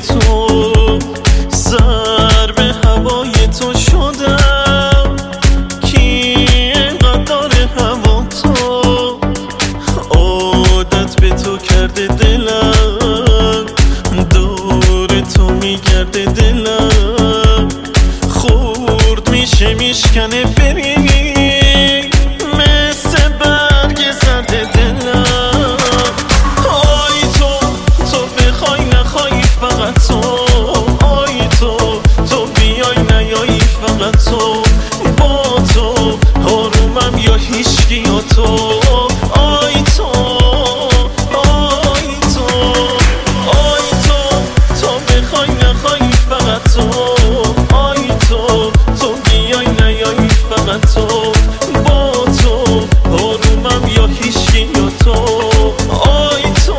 تو، سر به هوای تو شدم، کی اینقدر داره هوا تو، عادت به تو کرده دلم، دور تو میگرده دلم، خورد میشه میشکنه بری مثل برگ زرد دلم. آی تو بخوای نخوای فقط تو، آی تو بیای نیایی فقط تو، با تو آرومم یا هیچکی یا تو، آی تو بخوای نخوای فقط تو، آی تو بیای نیایی فقط تو، با تو آرومم یا هیچکی یا تو، آی تو.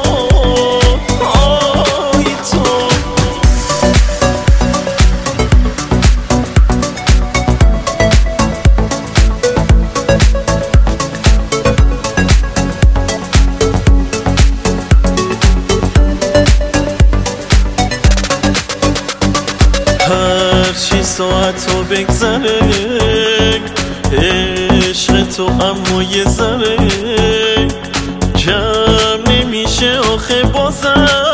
هرچی ساعتو بگذره عشق تو اما یه ذره جمع نمیشه آخه بازم.